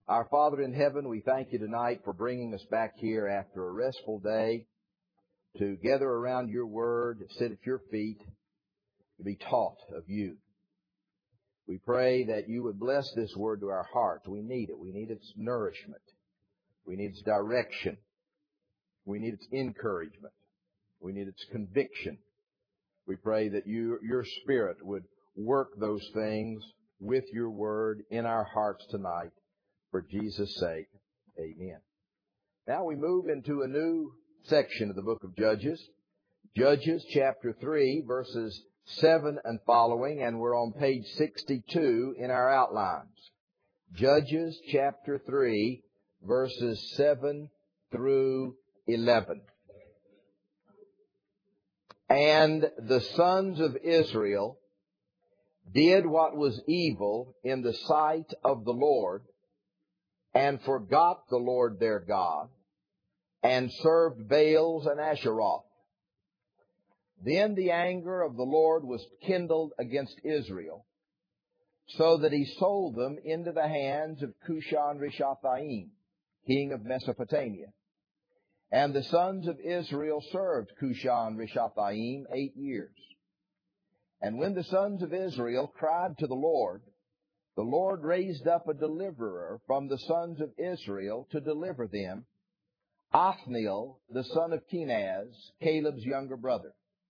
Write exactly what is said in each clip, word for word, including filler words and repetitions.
Our Father in heaven, we thank you tonight for bringing us back here after a restful day to gather around your word, to sit at your feet, to be taught of you. We pray that you would bless this word to our hearts. We need it. We need its nourishment. We need its direction. We need its encouragement. We need its conviction. We pray that you, your Spirit would work those things with your word in our hearts tonight. For Jesus' sake, amen. Now we move into a new section of the book of Judges. Judges chapter three, verses seven and following, and we're on page sixty-two in our outlines. Judges chapter three, verses seven through eleven. And the sons of Israel did what was evil in the sight of the Lord, and forgot the Lord their God, and served Baals and Asheroth. Then the anger of the Lord was kindled against Israel, so that he sold them into the hands of Cushan-Rishathaim, king of Mesopotamia. And the sons of Israel served Cushan-Rishathaim eight years. And when the sons of Israel cried to the Lord, the Lord raised up a deliverer from the sons of Israel to deliver them, Othniel, the son of Kenaz, Caleb's younger brother.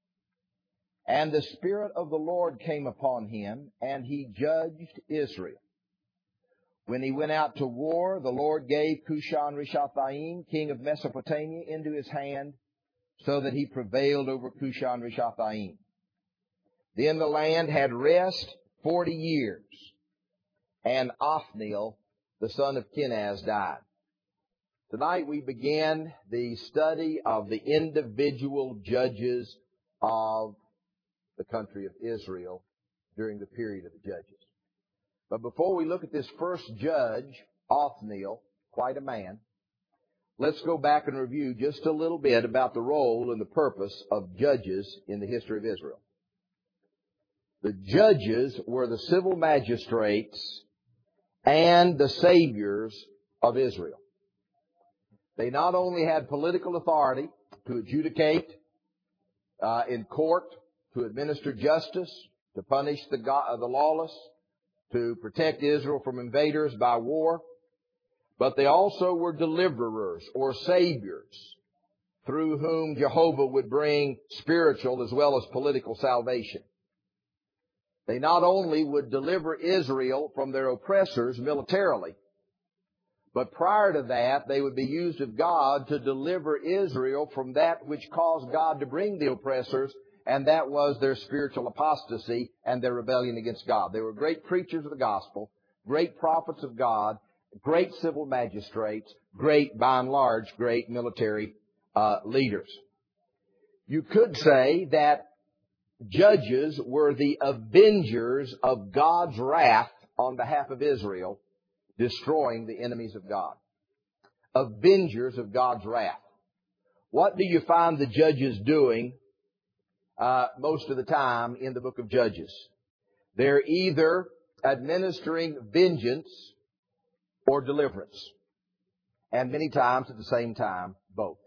And the Spirit of the Lord came upon him, and he judged Israel. When he went out to war, the Lord gave Cushan-Rishathaim, king of Mesopotamia, into his hand, so that he prevailed over Cushan-Rishathaim. Then the land had rest forty years. And Othniel, the son of Kenaz, died. Tonight we begin the study of the individual judges of the country of Israel during the period of the Judges. But before we look at this first judge, Othniel, quite a man, let's go back and review just a little bit about the role and the purpose of judges in the history of Israel. The judges were the civil magistrates and the saviors of Israel. They not only had political authority to adjudicate uh, in court, to administer justice, to punish the, go- the lawless, to protect Israel from invaders by war, but they also were deliverers or saviors through whom Jehovah would bring spiritual as well as political salvation. They not only would deliver Israel from their oppressors militarily, but prior to that, they would be used of God to deliver Israel from that which caused God to bring the oppressors, and that was their spiritual apostasy and their rebellion against God. They were great preachers of the gospel, great prophets of God, great civil magistrates, great, by and large, great military uh, leaders. You could say that judges were the avengers of God's wrath on behalf of Israel, destroying the enemies of God. Avengers of God's wrath. What do you find the judges doing uh, most of the time in the book of Judges? They're either administering vengeance or deliverance. And many times at the same time, both.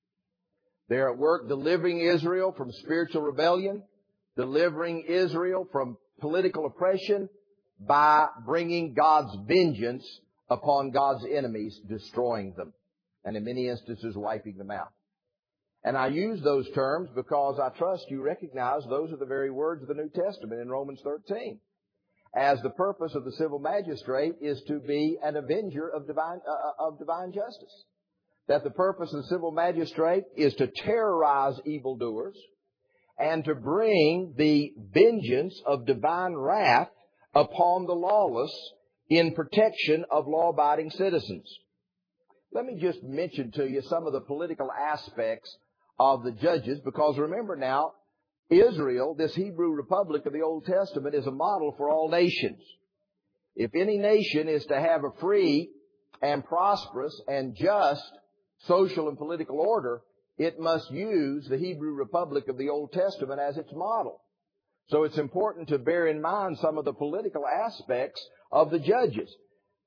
They're at work delivering Israel from spiritual rebellion, delivering Israel from political oppression by bringing God's vengeance upon God's enemies, destroying them, and in many instances wiping them out. And I use those terms because I trust you recognize those are the very words of the New Testament in Romans thirteen. As the purpose of the civil magistrate is to be an avenger of divine, uh, of divine justice. That the purpose of the civil magistrate is to terrorize evildoers and to bring the vengeance of divine wrath upon the lawless in protection of law-abiding citizens. Let me just mention to you some of the political aspects of the judges, because remember now, Israel, this Hebrew republic of the Old Testament, is a model for all nations. If any nation is to have a free and prosperous and just social and political order, it must use the Hebrew republic of the Old Testament as its model. So it's important to bear in mind some of the political aspects of the judges.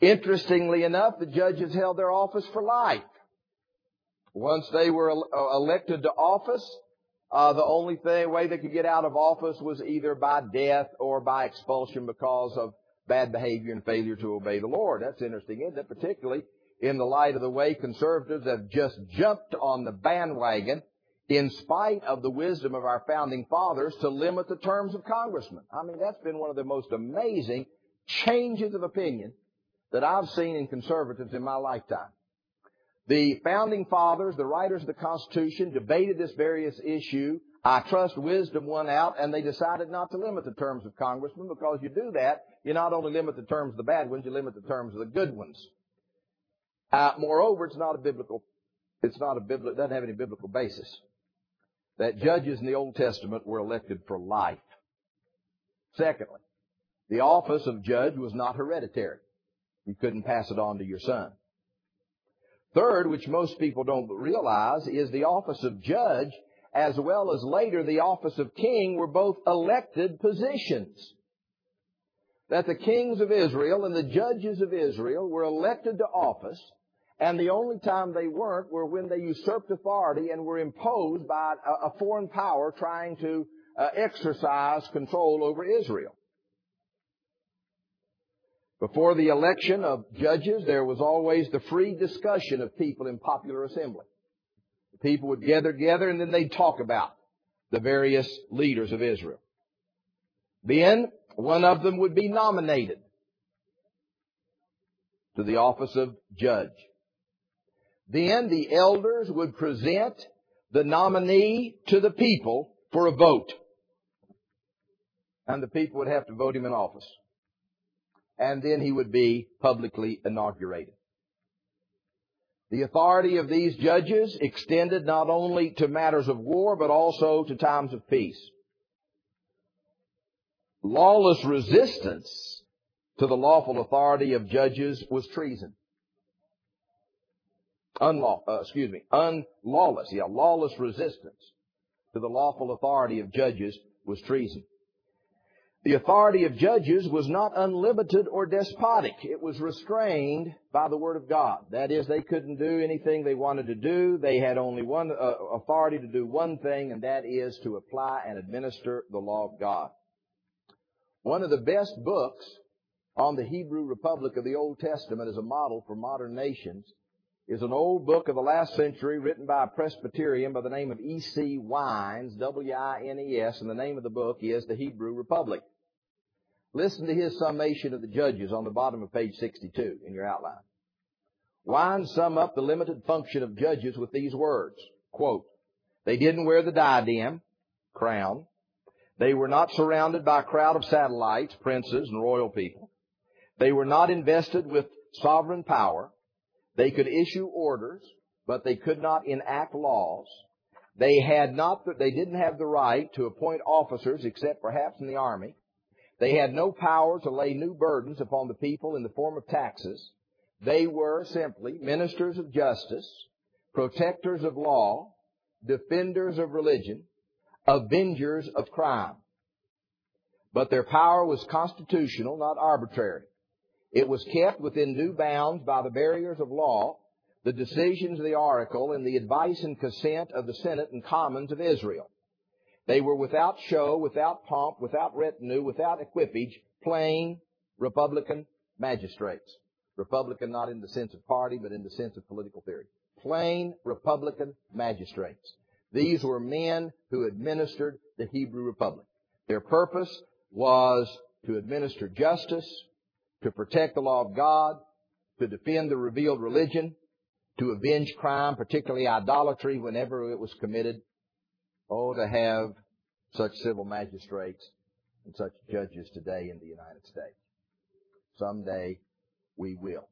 Interestingly enough, the judges held their office for life. Once they were elected to office, uh, the only thing, way they could get out of office was either by death or by expulsion because of bad behavior and failure to obey the Lord. That's interesting, isn't it? Particularly in the light of the way conservatives have just jumped on the bandwagon in spite of the wisdom of our founding fathers to limit the terms of congressmen. I mean, that's been one of the most amazing changes of opinion that I've seen in conservatives in my lifetime. The founding fathers, the writers of the Constitution, debated this various issue. I trust wisdom won out, and they decided not to limit the terms of congressmen, because you do that, you not only limit the terms of the bad ones, you limit the terms of the good ones. Uh, moreover, it's not a biblical, it's not a biblical, it doesn't have any biblical basis. That judges in the Old Testament were elected for life. Secondly, the office of judge was not hereditary. You couldn't pass it on to your son. Third, which most people don't realize, is the office of judge, as well as later the office of king, were both elected positions. That the kings of Israel and the judges of Israel were elected to office, and the only time they weren't were when they usurped authority and were imposed by a, a foreign power trying to uh, exercise control over Israel. Before the election of judges, there was always the free discussion of people in popular assembly. The people would gather together, and then they'd talk about the various leaders of Israel. Then one of them would be nominated to the office of judge. Then the elders would present the nominee to the people for a vote. And the people would have to vote him in office. And then he would be publicly inaugurated. The authority of these judges extended not only to matters of war, but also to times of peace. Lawless resistance to the lawful authority of judges was treason. Unlaw, uh, excuse me, unlawless, yeah, lawless resistance to the lawful authority of judges was treason. The authority of judges was not unlimited or despotic. It was restrained by the Word of God. That is, they couldn't do anything they wanted to do. They had only one uh, authority to do one thing, and that is to apply and administer the law of God. One of the best books on the Hebrew Republic of the Old Testament as a model for modern nations is an old book of the last century written by a Presbyterian by the name of E C Wines, W I N E S, and the name of the book is The Hebrew Republic. Listen to his summation of the judges on the bottom of page sixty-two in your outline. Wines sum up the limited function of judges with these words, quote, they didn't wear the diadem, crown. They were not surrounded by a crowd of satellites, princes, and royal people. They were not invested with sovereign power. They could issue orders, but they could not enact laws. They had not, they didn't have the right to appoint officers except perhaps in the army. They had no power to lay new burdens upon the people in the form of taxes. They were simply ministers of justice, protectors of law, defenders of religion, avengers of crime. But their power was constitutional, not arbitrary. It was kept within due bounds by the barriers of law, the decisions of the oracle, and the advice and consent of the Senate and Commons of Israel. They were without show, without pomp, without retinue, without equipage, plain Republican magistrates. Republican not in the sense of party, but in the sense of political theory. Plain Republican magistrates. These were men who administered the Hebrew Republic. Their purpose was to administer justice, to protect the law of God, to defend the revealed religion, to avenge crime, particularly idolatry, whenever it was committed. Oh, to have such civil magistrates and such judges today in the United States. Someday we will.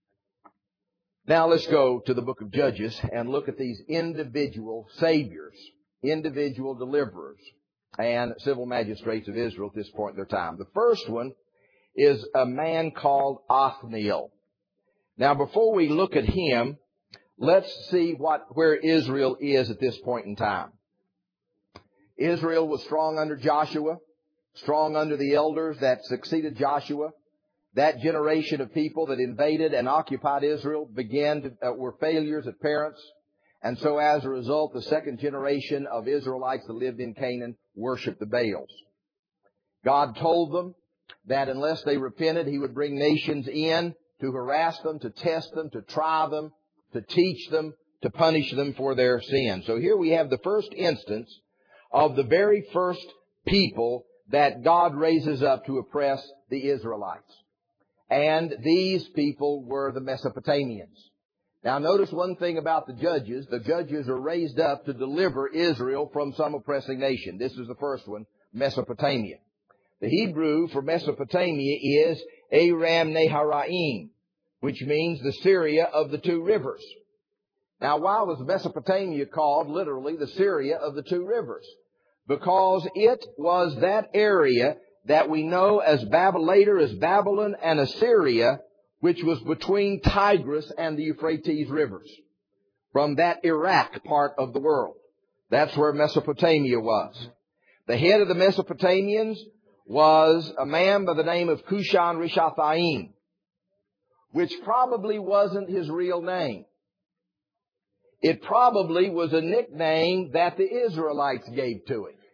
Now let's go to the book of Judges and look at these individual saviors, individual deliverers, and civil magistrates of Israel at this point in their time. The first one is a man called Othniel. Now, before we look at him, let's see what where Israel is at this point in time. Israel was strong under Joshua, strong under the elders that succeeded Joshua. that generation of people that invaded and occupied Israel began to, uh, were failures as parents. And so as a result, the second generation of Israelites that lived in Canaan worshiped the Baals. God told them that unless they repented, He would bring nations in to harass them, to test them, to try them, to teach them, to punish them for their sin. So here we have the first instance of the very first people that God raises up to oppress the Israelites. And these people were the Mesopotamians. Now notice one thing about the judges. The judges are raised up to deliver Israel from some oppressing nation. This is the first one, Mesopotamia. The Hebrew for Mesopotamia is Aram Naharaim, which means the Syria of the two rivers. Now why was Mesopotamia called literally the Syria of the two rivers? Because it was that area that we know as Babylon, later as Babylon and Assyria, which was between Tigris and the Euphrates rivers. From that Iraq part of the world. That's where Mesopotamia was. The head of the Mesopotamians was a man by the name of Cushan Rishathaim, which probably wasn't his real name. It probably was a nickname that the Israelites gave to him.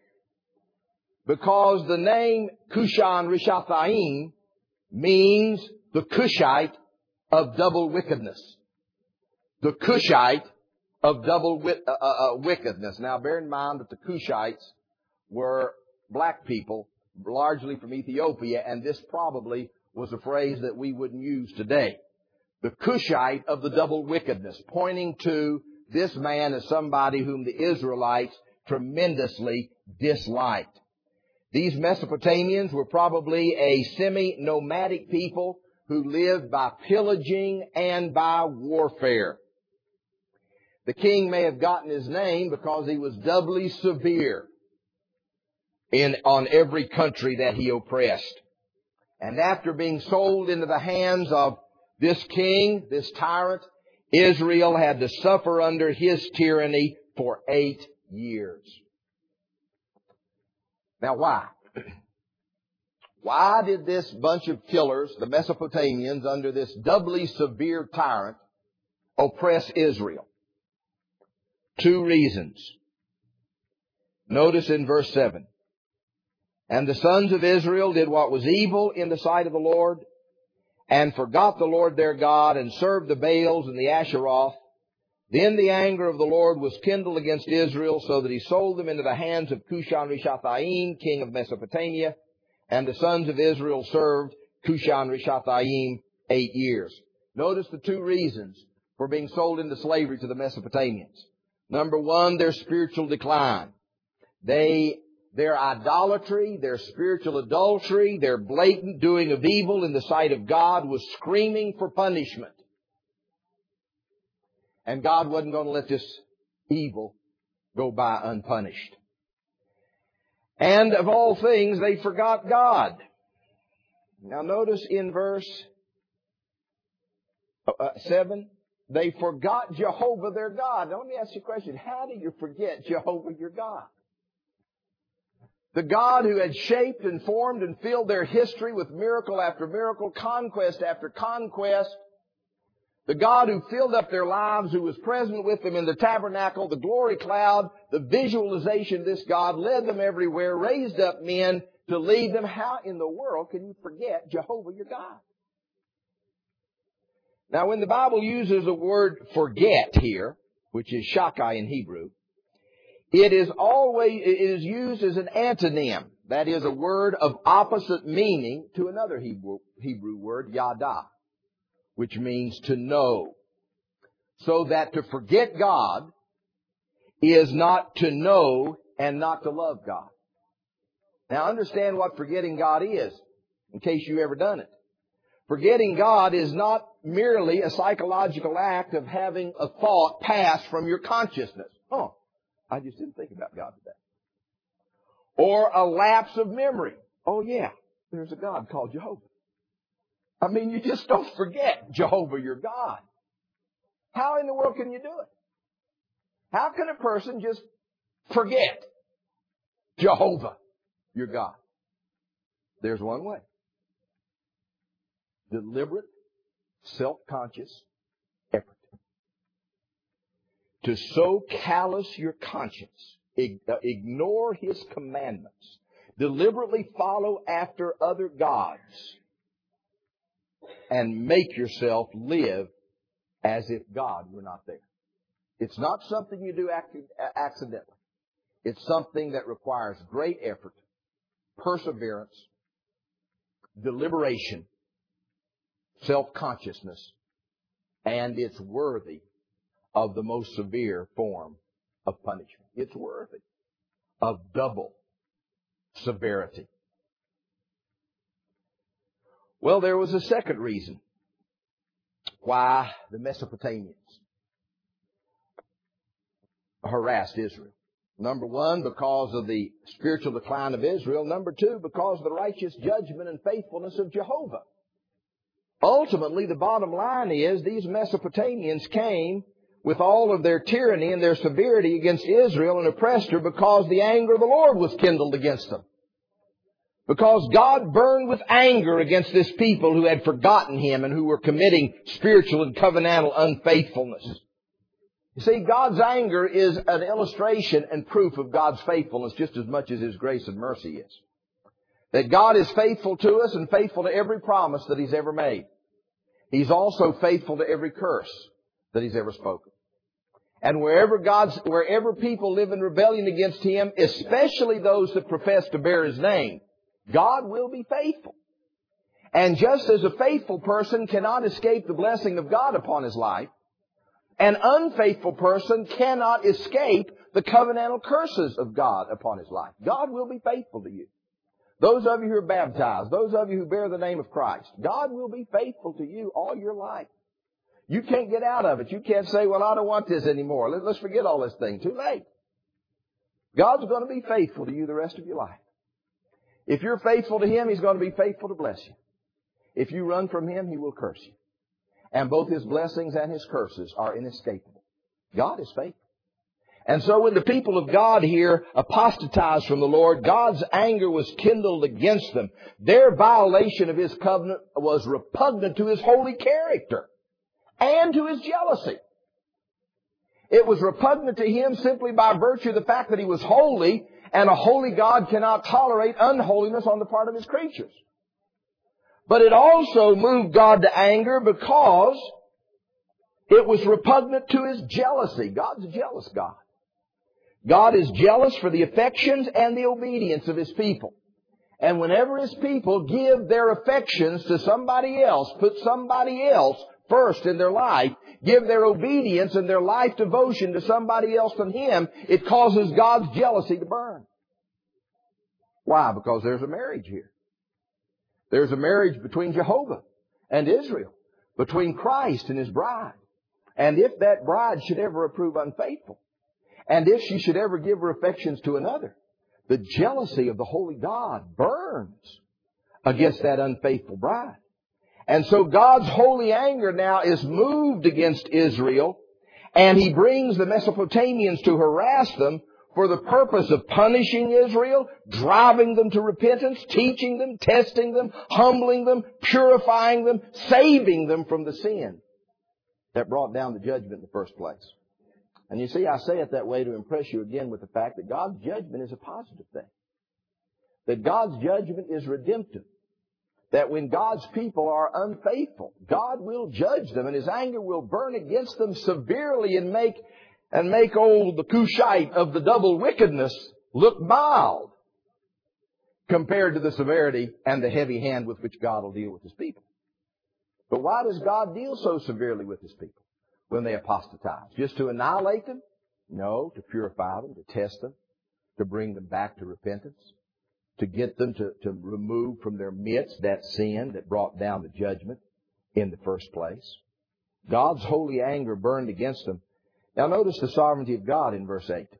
Because the name Cushan Rishathaim means the Cushite of double wickedness. The Cushite of double wi- uh, uh, wickedness. Now bear in mind that the Cushites were black people, largely from Ethiopia, and this probably was a phrase that we wouldn't use today. The Cushite of the double wickedness, pointing to this man as somebody whom the Israelites tremendously disliked. These Mesopotamians were probably a semi-nomadic people who lived by pillaging and by warfare. The king may have gotten his name because he was doubly severe in, on every country that he oppressed. And after being sold into the hands of this king, this tyrant, Israel had to suffer under his tyranny for eight years. Now why? Why did this bunch of killers, the Mesopotamians, under this doubly severe tyrant, oppress Israel? Two reasons. Notice in verse seven. And the sons of Israel did what was evil in the sight of the Lord, and forgot the Lord their God, and served the Baals and the Asheroth. Then the anger of the Lord was kindled against Israel, so that He sold them into the hands of Cushan Rishathaim, king of Mesopotamia. And the sons of Israel served Cushan Rishathaim eight years. Notice the two reasons for being sold into slavery to the Mesopotamians. Number one, their spiritual decline. They, their idolatry, their spiritual adultery, their blatant doing of evil in the sight of God was screaming for punishment. And God wasn't going to let this evil go by unpunished. And of all things, they forgot God. Now notice in verse uh, seven, they forgot Jehovah their God. Now let me ask you a question. How do you forget Jehovah your God? The God who had shaped and formed and filled their history with miracle after miracle, conquest after conquest. The God who filled up their lives, who was present with them in the tabernacle, the glory cloud, the visualization of this God, led them everywhere, raised up men to lead them. How in the world can you forget Jehovah your God? Now when the Bible uses the word forget here, which is shakai in Hebrew, it is always, it is used as an antonym. That is a word of opposite meaning to another Hebrew, Hebrew word, yada, which means to know. So that to forget God is not to know and not to love God. Now understand what forgetting God is, in case you've ever done it. Forgetting God is not merely a psychological act of having a thought pass from your consciousness. Oh, I just didn't think about God today. Or a lapse of memory. Oh yeah, there's a God called Jehovah. I mean, you just don't forget Jehovah your God. How in the world can you do it? How can a person just forget Jehovah your God? There's one way. deliberate, self-conscious effort. To so callous your conscience, ignore His commandments, deliberately follow after other gods, and make yourself live as if God were not there. It's not something you do accidentally. It's something that requires great effort, perseverance, deliberation, self-consciousness, and it's worthy of the most severe form of punishment. It's worthy of double severity. Well, there was a second reason why the Mesopotamians harassed Israel. Number one, because of the spiritual decline of Israel. Number two, because of the righteous judgment and faithfulness of Jehovah. Ultimately, the bottom line is these Mesopotamians came with all of their tyranny and their severity against Israel and oppressed her because the anger of the Lord was kindled against them. Because God burned with anger against this people who had forgotten Him and who were committing spiritual and covenantal unfaithfulness. You see, God's anger is an illustration and proof of God's faithfulness just as much as His grace and mercy is. That God is faithful to us and faithful to every promise that He's ever made. He's also faithful to every curse that He's ever spoken. And wherever God's, wherever people live in rebellion against Him, especially those that profess to bear His name, God will be faithful. And just as a faithful person cannot escape the blessing of God upon his life, an unfaithful person cannot escape the covenantal curses of God upon his life. God will be faithful to you. Those of you who are baptized, those of you who bear the name of Christ, God will be faithful to you all your life. You can't get out of it. You can't say, well, I don't want this anymore. Let's forget all this thing. Too late. God's going to be faithful to you the rest of your life. If you're faithful to Him, He's going to be faithful to bless you. If you run from Him, He will curse you. And both His blessings and His curses are inescapable. God is faithful. And so when the people of God here apostatized from the Lord, God's anger was kindled against them. Their violation of His covenant was repugnant to His holy character and to His jealousy. It was repugnant to Him simply by virtue of the fact that He was holy, and a holy God cannot tolerate unholiness on the part of His creatures. But it also moved God to anger because it was repugnant to His jealousy. God's a jealous God. God is jealous for the affections and the obedience of His people. And whenever His people give their affections to somebody else, put somebody else first in their life, give their obedience and their life devotion to somebody else than Him, it causes God's jealousy to burn. Why? Because there's a marriage here. There's a marriage between Jehovah and Israel, between Christ and His bride. And if that bride should ever prove unfaithful, and if she should ever give her affections to another, the jealousy of the holy God burns against that unfaithful bride. And so God's holy anger now is moved against Israel, and He brings the Mesopotamians to harass them for the purpose of punishing Israel, driving them to repentance, teaching them, testing them, humbling them, purifying them, saving them from the sin that brought down the judgment in the first place. And you see, I say it that way to impress you again with the fact that God's judgment is a positive thing. That God's judgment is redemptive. That when God's people are unfaithful, God will judge them and His anger will burn against them severely and make and make old the Cushite of the double wickedness look mild compared to the severity and the heavy hand with which God will deal with His people. But why does God deal so severely with His people when they apostatize? Just to annihilate them? No, to purify them, to test them, to bring them back to repentance, to get them to, to remove from their midst that sin that brought down the judgment in the first place. God's holy anger burned against them. Now notice the sovereignty of God in verse eight.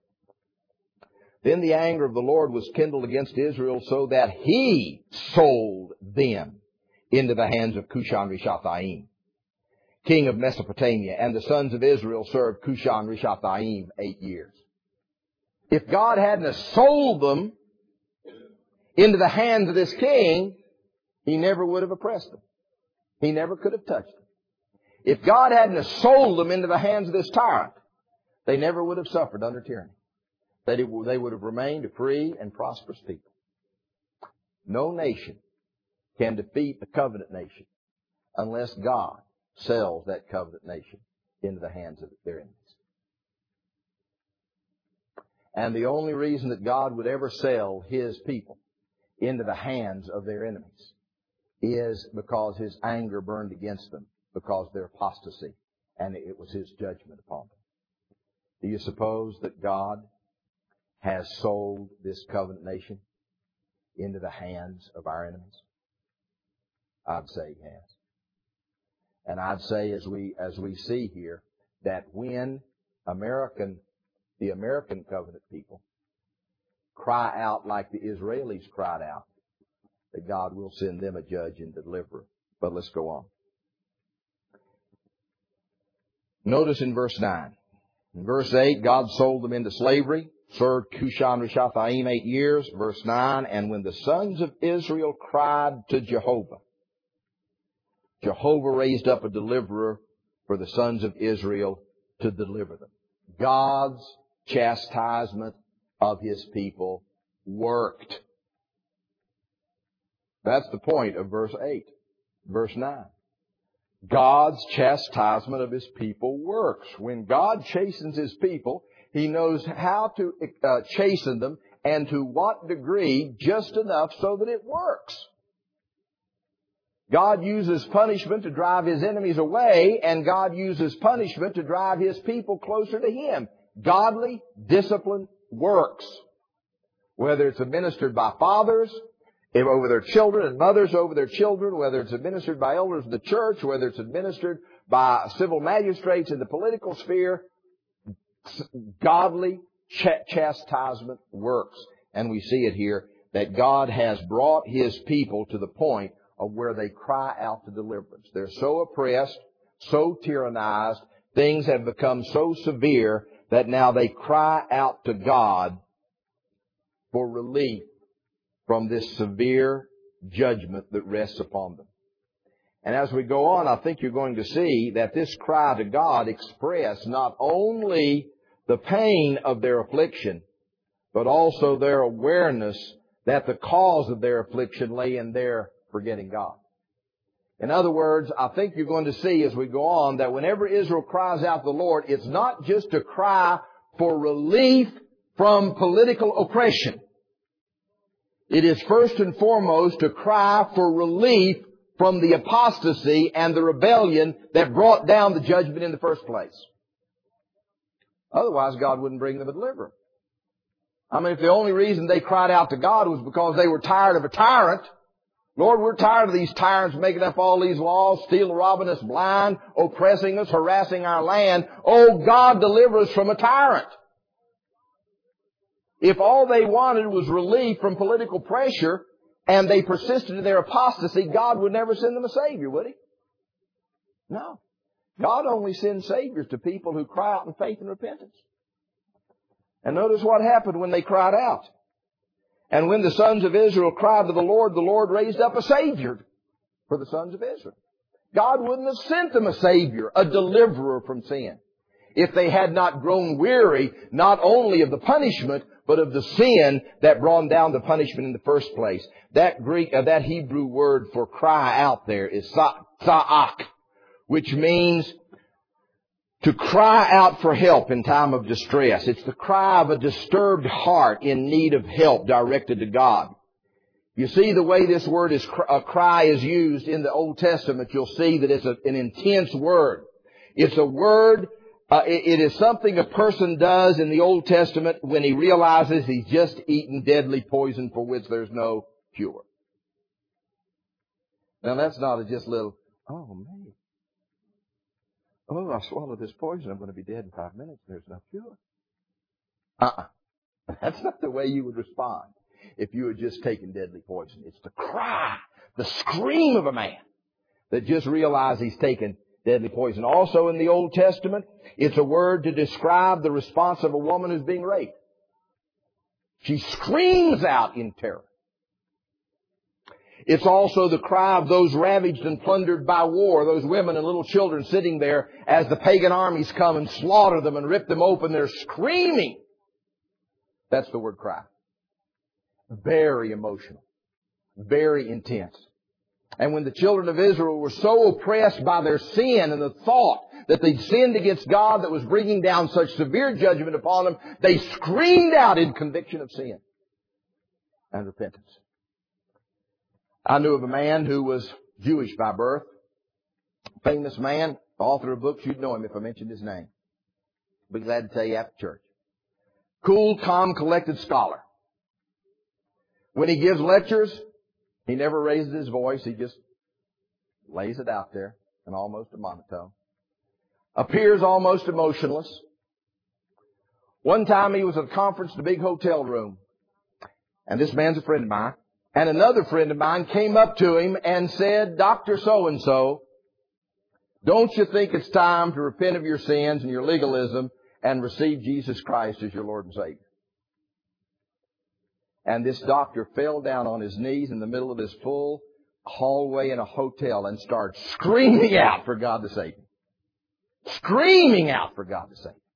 Then the anger of the Lord was kindled against Israel so that He sold them into the hands of Cushan-Rishathaim, king of Mesopotamia, and the sons of Israel served Cushan-Rishathaim eight years. If God hadn't sold them into the hands of this king, He never would have oppressed them. He never could have touched them. If God hadn't have sold them into the hands of this tyrant, they never would have suffered under tyranny. They they would have remained a free and prosperous people. No nation can defeat a covenant nation unless God sells that covenant nation into the hands of their enemies. And the only reason that God would ever sell His people into the hands of their enemies is because His anger burned against them because of their apostasy, and it was His judgment upon them. Do you suppose that God has sold this covenant nation into the hands of our enemies? I'd say He has. And I'd say, as we as we see here, that when American the American covenant people cry out like the Israelis cried out, that God will send them a judge and deliverer. But let's go on. Notice in verse nine. In verse eight, God sold them into slavery, served Cushan Rishathaim eight years. Verse nine, and when the sons of Israel cried to Jehovah, Jehovah raised up a deliverer for the sons of Israel to deliver them. God's chastisement of His people worked. That's the point of verse eight. Verse nine. God's chastisement of His people works. When God chastens His people, He knows how to uh, chasten them and to what degree, just enough so that it works. God uses punishment to drive His enemies away, and God uses punishment to drive His people closer to Him. Godly discipline works. Whether it's administered by fathers over their children and mothers over their children, whether it's administered by elders of the church, whether it's administered by civil magistrates in the political sphere, godly ch- chastisement works. And we see it here that God has brought His people to the point of where they cry out to deliverance. They're so oppressed, so tyrannized, things have become so severe that now they cry out to God for relief from this severe judgment that rests upon them. And as we go on, I think you're going to see that this cry to God expressed not only the pain of their affliction, but also their awareness that the cause of their affliction lay in their forgetting God. In other words, I think you're going to see as we go on that whenever Israel cries out to the Lord, it's not just a cry for relief from political oppression. It is first and foremost a cry for relief from the apostasy and the rebellion that brought down the judgment in the first place. Otherwise, God wouldn't bring them a deliverer. I mean, if the only reason they cried out to God was because they were tired of a tyrant, Lord, we're tired of these tyrants making up all these laws, stealing, robbing us blind, oppressing us, harassing our land. Oh, God, deliver us from a tyrant. If all they wanted was relief from political pressure and they persisted in their apostasy, God would never send them a Savior, would He? No. God only sends Saviors to people who cry out in faith and repentance. And notice what happened when they cried out. And when the sons of Israel cried to the Lord, the Lord raised up a Savior for the sons of Israel. God wouldn't have sent them a Savior, a deliverer from sin, if they had not grown weary not only of the punishment, but of the sin that brought down the punishment in the first place. That Greek, uh, that Hebrew word for cry out there is sa'ak, which means to cry out for help in time of distress. It's the cry of a disturbed heart in need of help directed to God. You see the way this word is, a cry is used in the Old Testament, you'll see that it's a, an intense word. It's a word, uh, it, it is something a person does in the Old Testament when he realizes he's just eaten deadly poison for which there's no cure. Now that's not a just little, oh man. Oh, I swallowed this poison. I'm going to be dead in five minutes. There's no cure. Uh-uh. That's not the way you would respond if you had just taken deadly poison. It's the cry, the scream of a man that just realized he's taken deadly poison. Also in the Old Testament, it's a word to describe the response of a woman who's being raped. She screams out in terror. It's also the cry of those ravaged and plundered by war, those women and little children sitting there as the pagan armies come and slaughter them and rip them open. They're screaming. That's the word cry. Very emotional. Very intense. And when the children of Israel were so oppressed by their sin and the thought that they'd sinned against God that was bringing down such severe judgment upon them, they screamed out in conviction of sin and repentance. I knew of a man who was Jewish by birth, famous man, author of books. You'd know him if I mentioned his name. Be glad to tell you after church. Cool, calm, collected scholar. When he gives lectures, he never raises his voice. He just lays it out there in almost a monotone. Appears almost emotionless. One time he was at a conference in a big hotel room. And this man's a friend of mine. And another friend of mine came up to him and said, Doctor So-and-so, don't you think it's time to repent of your sins and your legalism and receive Jesus Christ as your Lord and Savior? And this doctor fell down on his knees in the middle of this full hallway in a hotel and started screaming out for God to save him. Screaming out for God to save him.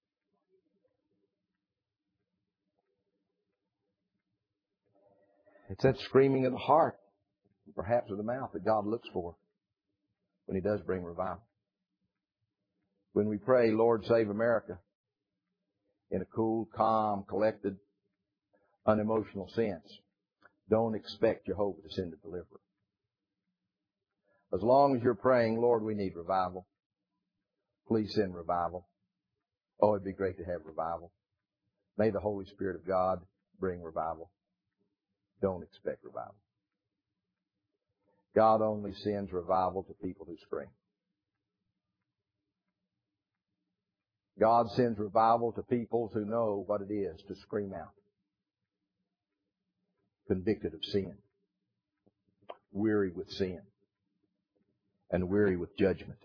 It's that screaming of the heart, perhaps of the mouth, that God looks for when He does bring revival. When we pray, Lord, save America, in a cool, calm, collected, unemotional sense, don't expect Jehovah to send a deliverer. As long as you're praying, Lord, we need revival, please send revival. Oh, it'd be great to have revival. May the Holy Spirit of God bring revival. Don't expect revival. God only sends revival to people who scream. God sends revival to people who know what it is to scream out. Convicted of sin. Weary with sin. And weary with judgment.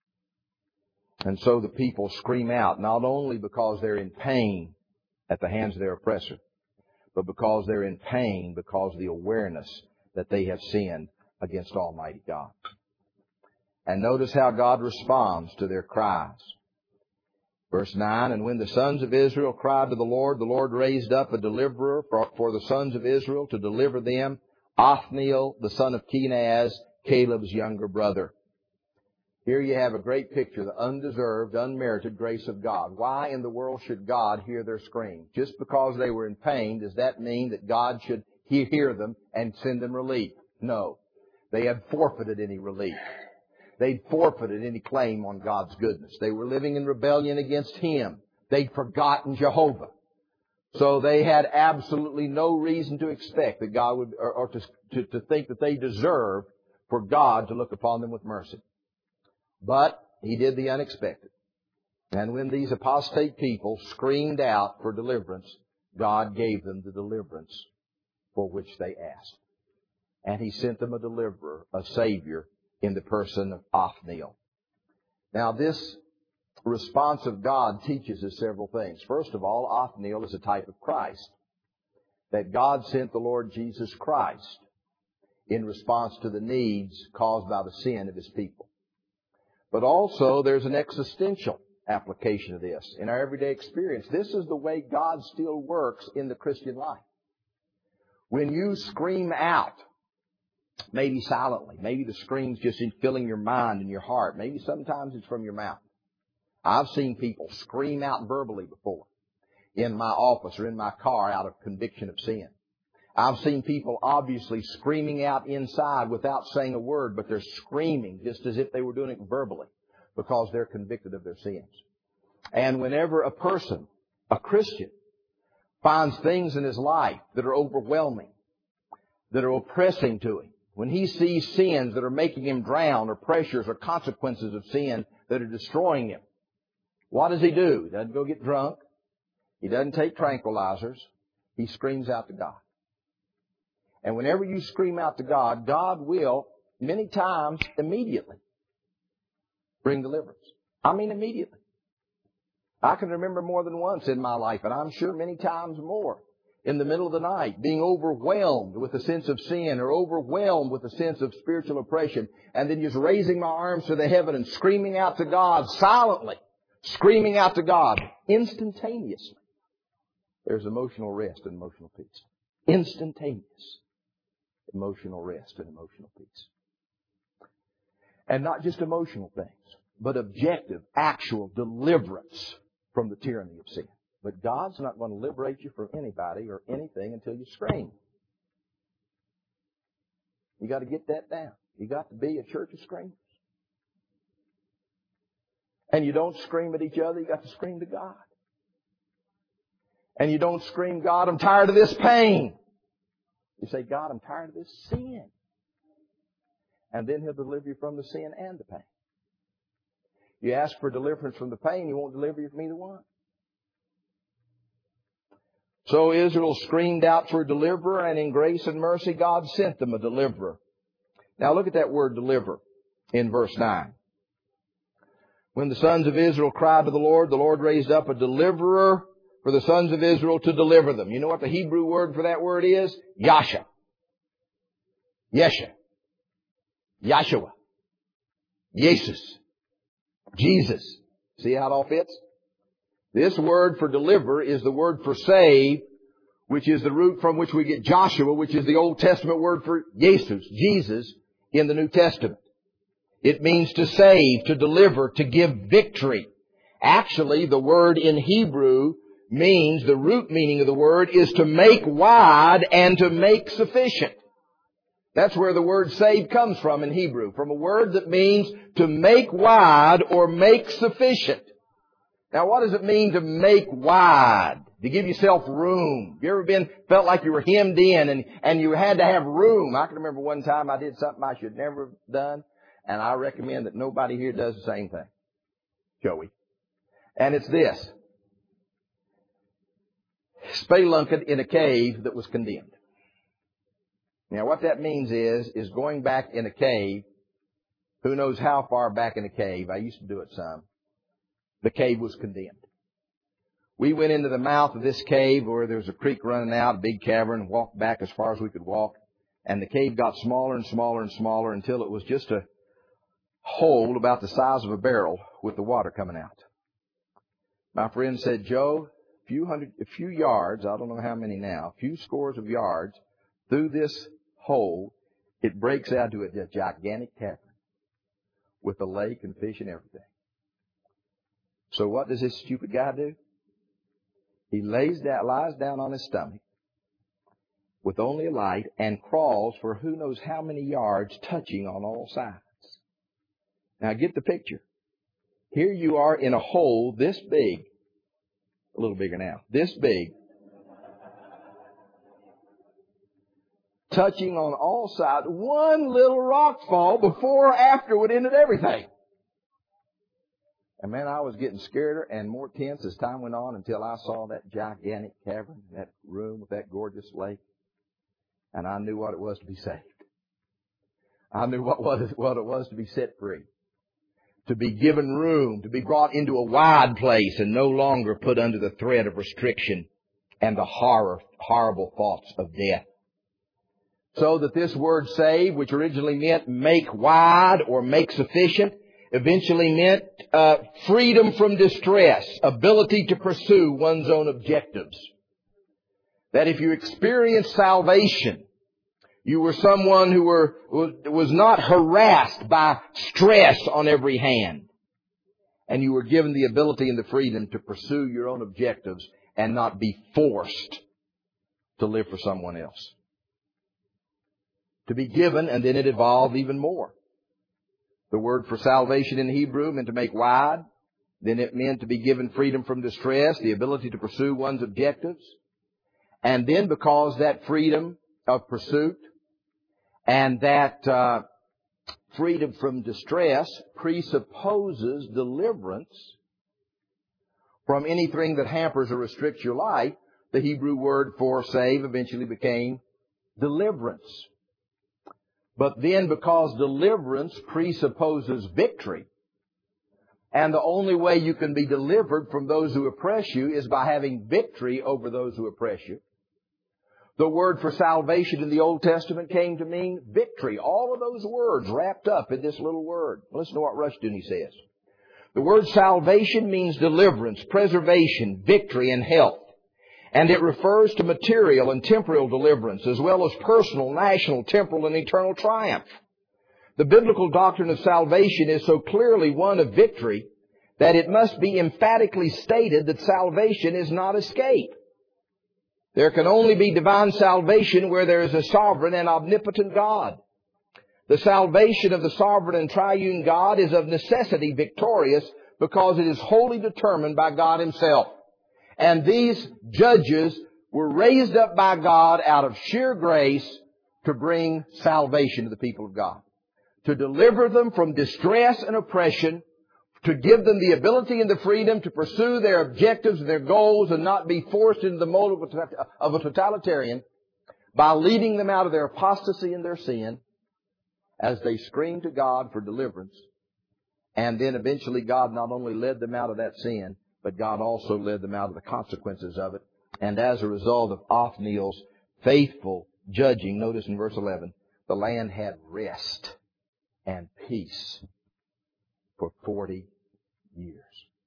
And so the people scream out, not only because they're in pain at the hands of their oppressor, but because they're in pain because of the awareness that they have sinned against Almighty God. And notice how God responds to their cries. Verse nine, and when the sons of Israel cried to the Lord, the Lord raised up a deliverer for, for the sons of Israel to deliver them, Othniel, the son of Kenaz, Caleb's younger brother. Here you have a great picture of the undeserved, unmerited grace of God. Why in the world should God hear their scream? Just because they were in pain, does that mean that God should hear them and send them relief? No. They had forfeited any relief. They'd forfeited any claim on God's goodness. They were living in rebellion against Him. They'd forgotten Jehovah. So they had absolutely no reason to expect that God would, or, or to, to, to think that they deserved for God to look upon them with mercy. But He did the unexpected. And when these apostate people screamed out for deliverance, God gave them the deliverance for which they asked. And He sent them a deliverer, a Savior, in the person of Othniel. Now this response of God teaches us several things. First of all, Othniel is a type of Christ. That God sent the Lord Jesus Christ in response to the needs caused by the sin of His people. But also, there's an existential application of this in our everyday experience. This is the way God still works in the Christian life. When you scream out, maybe silently, maybe the scream's just in filling your mind and your heart. Maybe sometimes it's from your mouth. I've seen people scream out verbally before in my office or in my car out of conviction of sin. I've seen people obviously screaming out inside without saying a word, but they're screaming just as if they were doing it verbally because they're convicted of their sins. And whenever a person, a Christian, finds things in his life that are overwhelming, that are oppressing to him, when he sees sins that are making him drown or pressures or consequences of sin that are destroying him, what does he do? He doesn't go get drunk. He doesn't take tranquilizers. He screams out to God. And whenever you scream out to God, God will, many times, immediately bring deliverance. I mean immediately. I can remember more than once in my life, and I'm sure many times more, in the middle of the night, being overwhelmed with a sense of sin or overwhelmed with a sense of spiritual oppression, and then just raising my arms to the heaven and screaming out to God silently, screaming out to God instantaneously. There's emotional rest and emotional peace. Instantaneous emotional rest and emotional peace. And not just emotional things, but objective, actual deliverance from the tyranny of sin. But God's not going to liberate you from anybody or anything until you scream. You got to get that down. You got to be a church of screamers. And you don't scream at each other, you got to scream to God. And you don't scream, God, I'm tired of this pain. You say, God, I'm tired of this sin. And then He'll deliver you from the sin and the pain. You ask for deliverance from the pain, He won't deliver you from either one. So Israel screamed out for a deliverer, and in grace and mercy, God sent them a deliverer. Now look at that word deliver in verse nine. When the sons of Israel cried to the Lord, the Lord raised up a deliverer for the sons of Israel to deliver them. You know what the Hebrew word for that word is? Yasha. Yesha. Yahshua. Jesus. Jesus. See how it all fits? This word for deliver is the word for save, which is the root from which we get Joshua, which is the Old Testament word for Jesus, Jesus in the New Testament. It means to save, to deliver, to give victory. Actually, the word in Hebrew means, the root meaning of the word is to make wide and to make sufficient. That's where the word save comes from in Hebrew, from a word that means to make wide or make sufficient. Now, what does it mean to make wide? To give yourself room. You ever been, felt like you were hemmed in and, and you had to have room? I can remember one time I did something I should never have done, and I recommend that nobody here does the same thing. Joey. And it's this. Spelunking in a cave that was condemned. Now, what that means is, is going back in a cave, who knows how far back in a cave. I used to do it some. The cave was condemned. We went into the mouth of this cave where there was a creek running out, a big cavern, and walked back as far as we could walk. And the cave got smaller and smaller and smaller until it was just a hole about the size of a barrel with the water coming out. My friend said, Joe, a few hundred, a few yards, I don't know how many now, a few scores of yards through this hole, it breaks out to a gigantic cavern with a lake and fish and everything. So what does this stupid guy do? He lays down, lies down on his stomach with only a light and crawls for who knows how many yards, touching on all sides. Now get the picture. Here you are in a hole this big, a little bigger now, this big, touching on all sides. One little rock fall before or after would end everything. And man, I was getting scareder and more tense as time went on until I saw that gigantic cavern, that room with that gorgeous lake. And I knew what it was to be saved. I knew what, what, what it was to be set free. To be given room, to be brought into a wide place and no longer put under the threat of restriction and the horror, horrible thoughts of death. So that this word save, which originally meant make wide or make sufficient, eventually meant uh, freedom from distress, ability to pursue one's own objectives. That if you experienced salvation, you were someone who were was not harassed by stress on every hand. And you were given the ability and the freedom to pursue your own objectives and not be forced to live for someone else. To be given, and then it evolved even more. The word for salvation in Hebrew meant to make wide. Then it meant to be given freedom from distress, the ability to pursue one's objectives. And then because that freedom of pursuit and that uh, freedom from distress presupposes deliverance from anything that hampers or restricts your life, the Hebrew word for save eventually became deliverance. But then because deliverance presupposes victory, and the only way you can be delivered from those who oppress you is by having victory over those who oppress you, The word for salvation in the Old Testament came to mean victory. All of those words wrapped up in this little word. Listen to what Rushdoony says. The word salvation means deliverance, preservation, victory, and health. And it refers to material and temporal deliverance, as well as personal, national, temporal, and eternal triumph. The biblical doctrine of salvation is so clearly one of victory that it must be emphatically stated that salvation is not escape. There can only be divine salvation where there is a sovereign and omnipotent God. The salvation of the sovereign and triune God is of necessity victorious because it is wholly determined by God Himself. And these judges were raised up by God out of sheer grace to bring salvation to the people of God, to deliver them from distress and oppression, to give them the ability and the freedom to pursue their objectives and their goals and not be forced into the mold of a totalitarian, by leading them out of their apostasy and their sin as they screamed to God for deliverance. And then eventually God not only led them out of that sin, but God also led them out of the consequences of it. And as a result of Othniel's faithful judging, notice in verse eleven, the land had rest and peace for forty years.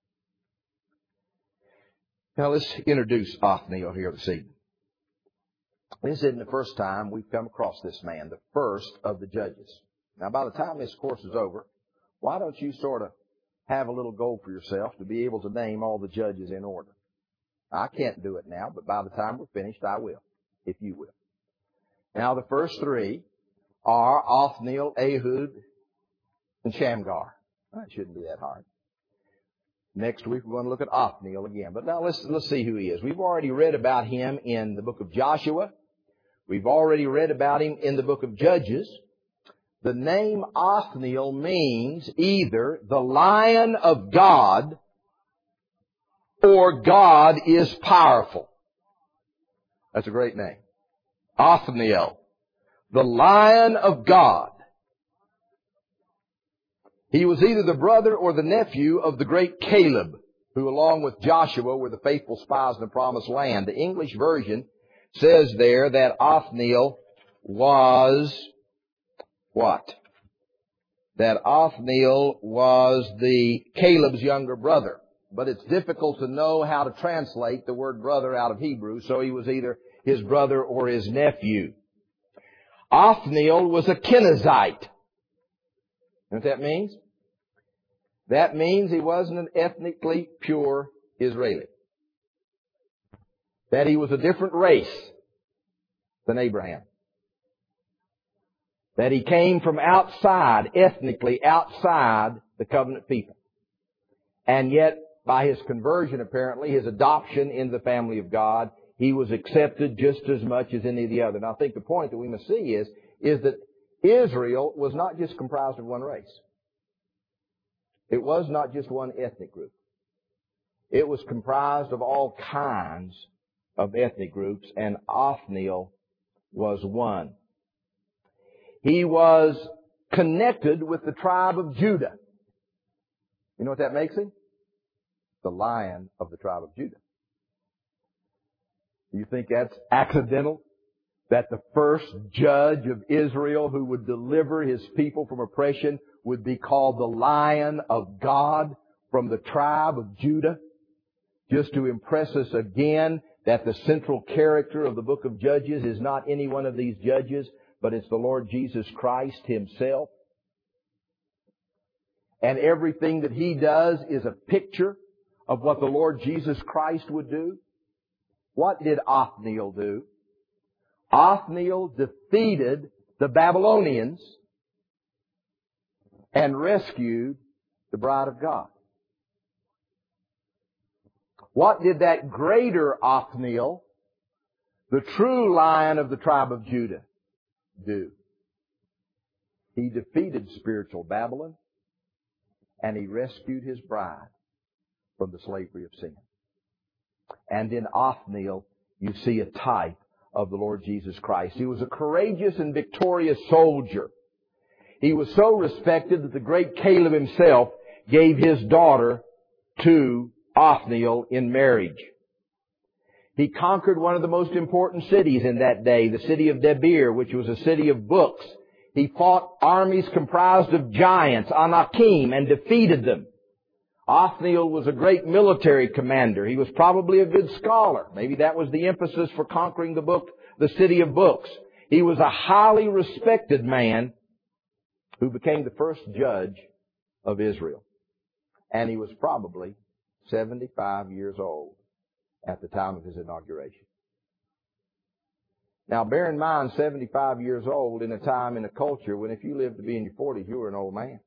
Now let's introduce Othniel here this evening. This isn't the first time we've come across this man, the first of the judges. Now by the time this course is over, why don't you sort of have a little goal for yourself to be able to name all the judges in order? I can't do it now, but by the time we're finished, I will, if you will. Now the first three are Othniel, Ehud, and Shamgar. That shouldn't be that hard. Next week we're going to look at Othniel again. But now let's, let's see who he is. We've already read about him in the book of Joshua. We've already read about him in the book of Judges. The name Othniel means either the Lion of God or God is powerful. That's a great name. Othniel, the Lion of God. He was either the brother or the nephew of the great Caleb, who along with Joshua were the faithful spies in the promised land. The English version says there that Othniel was what? That Othniel was the Caleb's younger brother. But it's difficult to know how to translate the word brother out of Hebrew, so he was either his brother or his nephew. Othniel was a Kenizzite. You know what that means? That means he wasn't an ethnically pure Israeli. That he was a different race than Abraham. That he came from outside, ethnically outside the covenant people. And yet, by his conversion apparently, his adoption into the family of God, he was accepted just as much as any of the other. And I think the point that we must see is, is that Israel was not just comprised of one race. It was not just one ethnic group. It was comprised of all kinds of ethnic groups, and Othniel was one. He was connected with the tribe of Judah. You know what that makes him? The Lion of the tribe of Judah. Do you think that's accidental? That the first judge of Israel who would deliver his people from oppression would be called the Lion of God from the tribe of Judah? Just to impress us again that the central character of the book of Judges is not any one of these judges, but it's the Lord Jesus Christ Himself. And everything that He does is a picture of what the Lord Jesus Christ would do. What did Othniel do? Othniel defeated the Babylonians and rescued the bride of God. What did that greater Othniel, the true Lion of the tribe of Judah, do? He defeated spiritual Babylon and he rescued his bride from the slavery of sin. And in Othniel, you see a type of the Lord Jesus Christ. He was a courageous and victorious soldier. He was so respected that the great Caleb himself gave his daughter to Othniel in marriage. He conquered one of the most important cities in that day, the city of Debir, which was a city of books. He fought armies comprised of giants, Anakim, and defeated them. Othniel was a great military commander. He was probably a good scholar. Maybe that was the emphasis for conquering the book, the city of books. He was a highly respected man who became the first judge of Israel. And he was probably seventy-five years old at the time of his inauguration. Now, bear in mind, seventy-five years old in a time, in a culture, when if you lived to be in your forties, you were an old man.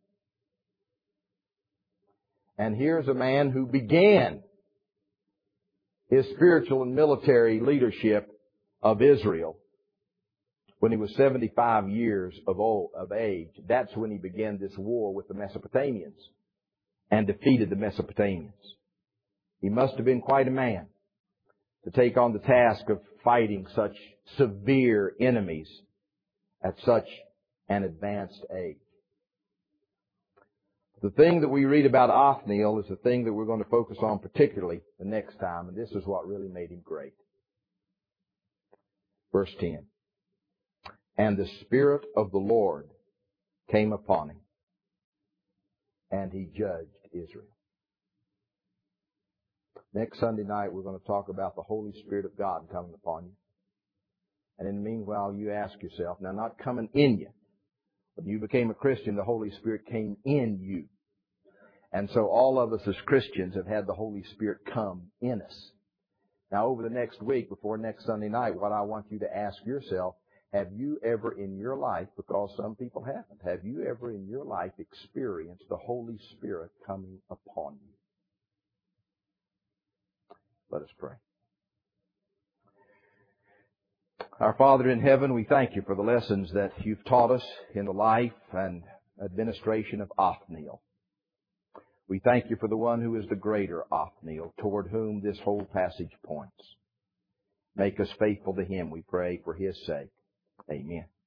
And here's a man who began his spiritual and military leadership of Israel when he was seventy-five years of old, of age. That's when he began this war with the Mesopotamians and defeated the Mesopotamians. He must have been quite a man to take on the task of fighting such severe enemies at such an advanced age. The thing that we read about Othniel is the thing that we're going to focus on particularly the next time, and this is what really made him great. Verse ten. And the Spirit of the Lord came upon him, and he judged Israel. Next Sunday night, we're going to talk about the Holy Spirit of God coming upon you. And in the meanwhile, you ask yourself, now not coming in you, when you became a Christian, the Holy Spirit came in you. And so all of us as Christians have had the Holy Spirit come in us. Now over the next week, before next Sunday night, what I want you to ask yourself, have you ever in your life, because some people haven't, have you ever in your life experienced the Holy Spirit coming upon you? Let us pray. Our Father in heaven, we thank you for the lessons that you've taught us in the life and administration of Othniel. We thank you for the one who is the greater Othniel, toward whom this whole passage points. Make us faithful to him, we pray, for his sake. Amen.